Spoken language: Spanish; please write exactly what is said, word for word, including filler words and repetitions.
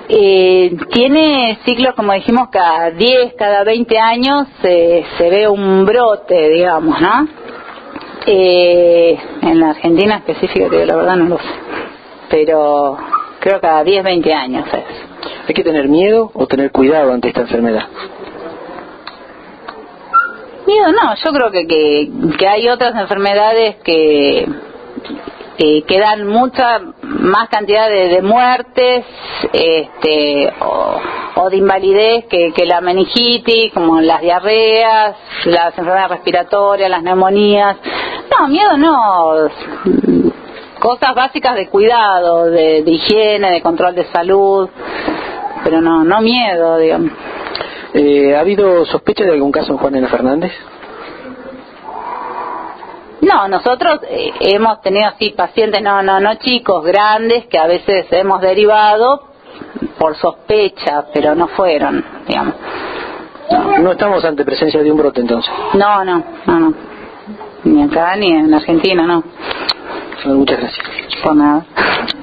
Eh, tiene ciclos, como dijimos, cada diez, cada veinte años eh, se ve un brote, digamos, ¿no? Eh, en la Argentina específicamente, la verdad no lo sé, pero creo cada diez, veinte años es. ¿Hay que tener miedo o tener cuidado ante esta enfermedad? Miedo no, yo creo que, que, que hay otras enfermedades que... Eh, que dan mucha más cantidad de, de muertes este, o, o de invalidez que, que la meningitis, como las diarreas, las enfermedades respiratorias, las neumonías. No, miedo no, cosas básicas de cuidado, de, de higiene, de control de salud, pero no, no miedo, digamos. Eh, ¿Ha habido sospecha de algún caso en Juana Fernández? No, nosotros eh, hemos tenido así pacientes, no, no, no chicos, grandes, que a veces hemos derivado por sospecha, pero no fueron, digamos. No, no estamos ante presencia de un brote entonces. No, no, no, no. Ni acá ni en Argentina, no. Muchas gracias. Por nada.